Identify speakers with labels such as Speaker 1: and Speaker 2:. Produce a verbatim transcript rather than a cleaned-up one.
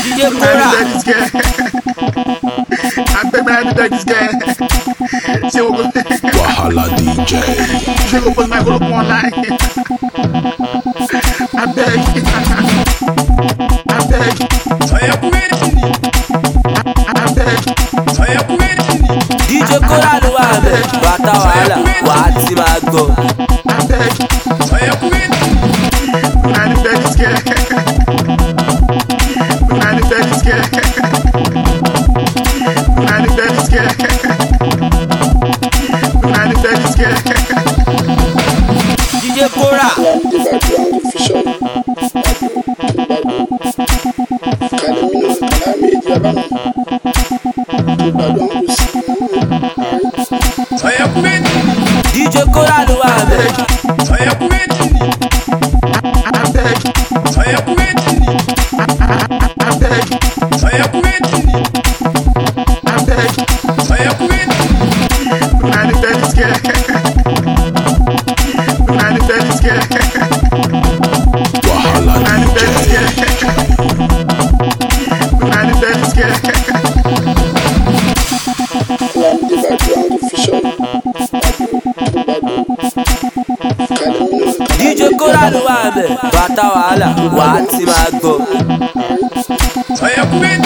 Speaker 1: D J Kora.
Speaker 2: I beg me to beg this guy.
Speaker 3: Wahala D J.
Speaker 2: Je go put my go online. I beg. I beg.
Speaker 4: Saya kuwetini.
Speaker 2: I beg.
Speaker 4: Saya kuwetini.
Speaker 1: D J Kora ló wà bẹ̀, bàtà wàhálà, wà á ti máa gbọ́.
Speaker 2: I beg.
Speaker 4: Saya kuwetini.
Speaker 2: I beg this guy. I beg this guy. I beg this guy. I beg this guy.
Speaker 1: D J Kora.
Speaker 4: Saya kuwetini.
Speaker 1: D J Kora ló wà bẹ̀.
Speaker 4: Saya kuwetini.
Speaker 2: I beg.
Speaker 4: Saya kuwetini.
Speaker 2: I beg.
Speaker 4: Saya kuwetini.
Speaker 2: I beg.
Speaker 4: Saya kuwetini.
Speaker 2: I beg this guy. I beg this guy.
Speaker 3: Wahala
Speaker 2: I
Speaker 3: D
Speaker 2: beg this
Speaker 3: J.
Speaker 2: guy. I beg this guy.
Speaker 1: D J Kora ló wà bẹ̀, bàtà wàhálà, wà á ti máa gbọ́.
Speaker 4: Saya kuwetini.